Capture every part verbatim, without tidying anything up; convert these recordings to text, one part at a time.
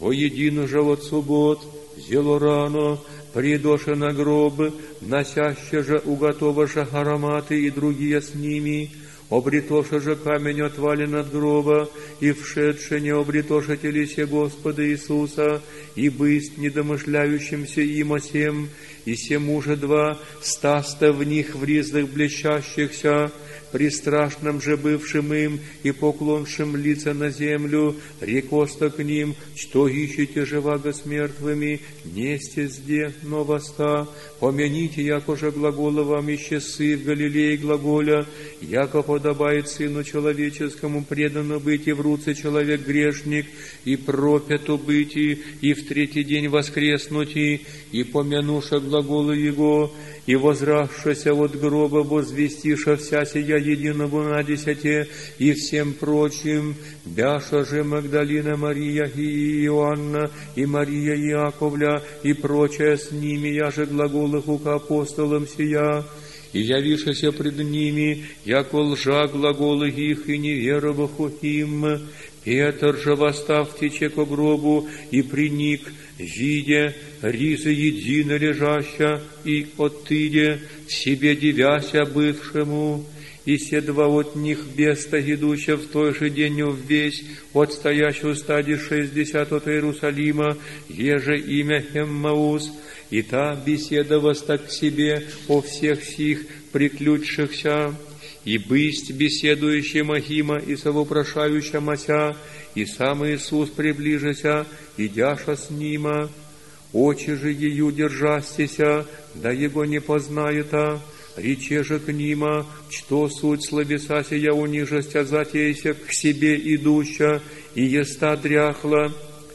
воедино же от суббот, зело рано, придоше на гроб, носяще же уготоваше ароматы и другие с ними, обретоше же камень отвален от гроба, и вшедше не обретоше телесе Господа Иисуса, и бысть недомышляющимся им осем, и сему же два стаста в них в ризах блещащихся, при страшном же бывшим им и поклоншим лица на землю, рекоста к ним, что ищете живаго с мертвыми, несте зде новоста, помяните, яко же глагола вам исчесы в Галилее глаголя, яко подобает Сыну Человеческому предано быть и в руце человек грешник, и пропяту быть, и, и в третий день воскреснуть, и, и помянуша глаголы Его, и возрасшися от гроба возвестиша вся сия единого на десяте и всем прочим, бяша же Магдалина Мария и Иоанна, и Мария Иаковля, и прочая с ними, я же глаголах у апостолам сия, и явишася пред ними, яко лжа глаголы их, и невероваху им. Петр же, восстав, тече ко гробу, и приник, видя ризы едино лежаща, и оттыде себе дивяся бывшему, и се два от них беста, идуща в той же день ввесь, от стоящего стади шестьдесят от Иерусалима, еже имя Эммаус, и та беседа востак к себе о всех сих приключившихся, и бысть беседующая Махима и совопрошающая Мася, и сам Иисус приближася, идяша с нима, очи же ею держастися, да его не познает-а, рече же к нима, что суть словеса сия унижестя затеяся к себе идуща, и еста дряхла.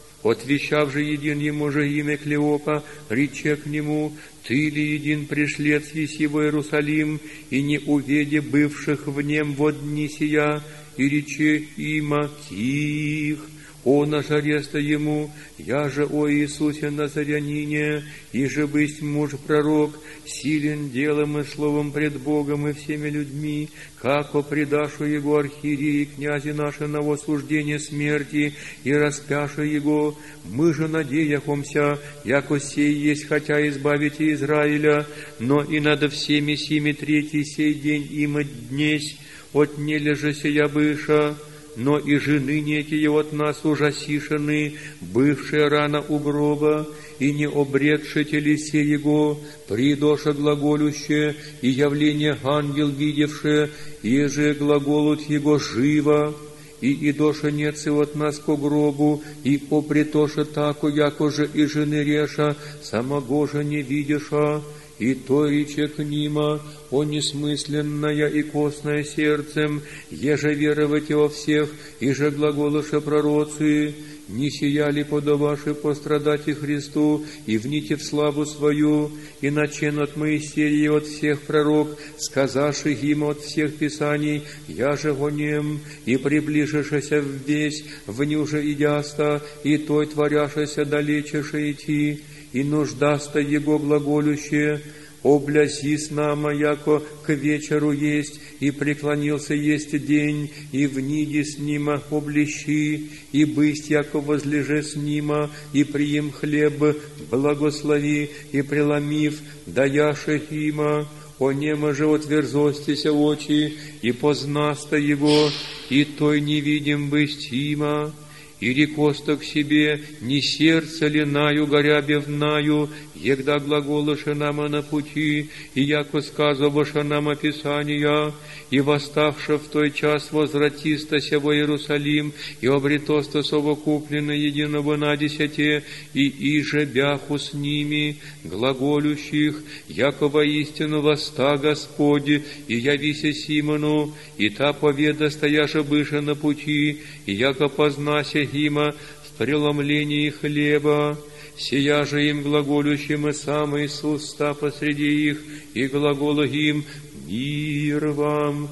Отвещав же един ему же имя Клеопа, рече к нему, ты ли един пришлец еси в Иерусалим, и не уведе бывших в нем во дни сия, и рече има тих, о нажареста ему, я же о Иисусе Назарянине, и же бысть муж пророк, силен делом и словом пред Богом и всеми людьми, како предашу его архиереи князи наши на осуждение смерти, и распяшу его, мы же надеяхомся, яко сей есть, хотя избавите Израиля, но и над всеми сими третий сей день има днесь, от нележа сия быша, но и жены некие от нас ужасишены, бывшие рано у гроба, и не обретши телесе его, придоша глаголюще, и явление ангел видевше, и же глаголут его живо, и идоша нецы от нас ко гробу, и попритоша тако, яко же и жены реша, самого же не видиша, и то рече к нима, о несмысленное и костное сердцем, еже веровать во всех, и же глаголыше пророцы, не сияли подаваши пострадать и Христу, и вните в славу свою, и начен от Моисея и от всех пророк, сказавши им от всех писаний, я же гонем, и приближишься весь, внюже идяста, и той творяшися далечеше идти, и нуждаста его глаголюще, облязи с нама, яко к вечеру есть, и преклонился есть день, и в ниде с нима облещи, и бысть, яко возлеже с нима, и прием хлеб, благослови, и преломив, даяше има, о нема же отверзостися очи, и познаста его, и той не видим бысть има. И рекоста к себе, не сердце ли наю, горя бевнаю, егда глаголыша нама на пути, и яко сказываша нам описания, и восставша в той час возвратистася во Иерусалим, и обретоста совокуплено единого на десяте, и иже бяху с ними, глаголющих, яко воистину воста Господи, и явися Симону, и та поведа стояша быша на пути, и яко познася Има в преломлении хлеба, сия же им глаголющим и сам Иисус ста посреди их, и глагола им «Мир вам!»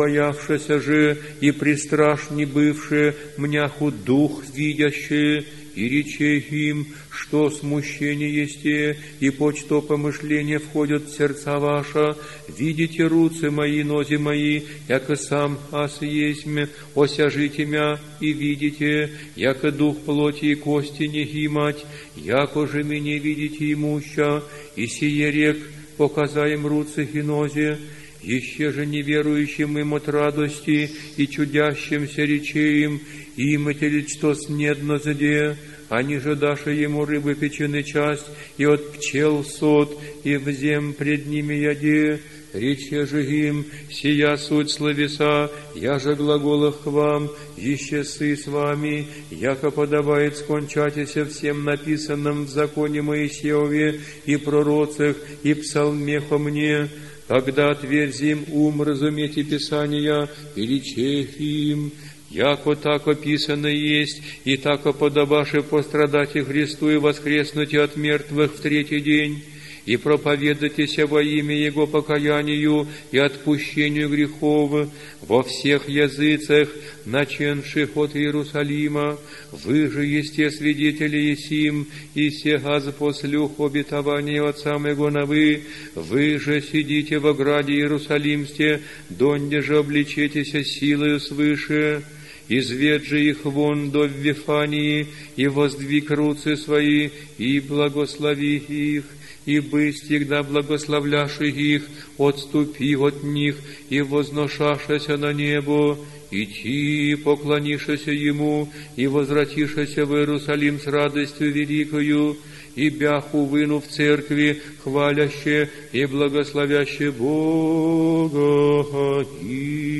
Убоявшися же и пристрашни бывшие, мняху дух видящие, и речей им, что смущение есте, и почто помышления входят в сердца ваша. Видите руцы мои, нози мои, яко сам аз есмь, осяжите мя, и видите, яко дух плоти и кости не гимать, яко же меня видите имуща, и сие рек, показаем руцы и нози, еще же неверующим им от радости и чудящимся речеем, имате ли что снедно заде, они же дашь ему рыбы печены часть, и от пчел сот, и в зем пред ними яде, рече же им, сия суть словеса, я же глаголах к вам, еще сы с вами, яко подобает скончатися всем написанным в законе Моисееве и пророцах, и псалмехо мне, когда отверзим ум разумейте Писания, и рече им, яко так описано есть, и так подобаше пострадать и Христу и воскреснуть от мертвых в третий день, и проповедайтеся во имя Его покаянию и отпущению грехов во всех языцах, наченших от Иерусалима. Вы же есте свидетели есим, и сега послюх обетования Отца Моего на вы. Вы же сидите в ограде Иерусалимсте, донде же обличетеся силою свыше. Извед же их вон до Вифании, и воздвиг руцы свои, и благослови их, и бысть всегда благословляши их, отступи от них, и возношашася на небо, идти, поклонишься Ему, и возвратишься в Иерусалим с радостью великою, и бяху выну в церкви, хваляще и благословяще Бога.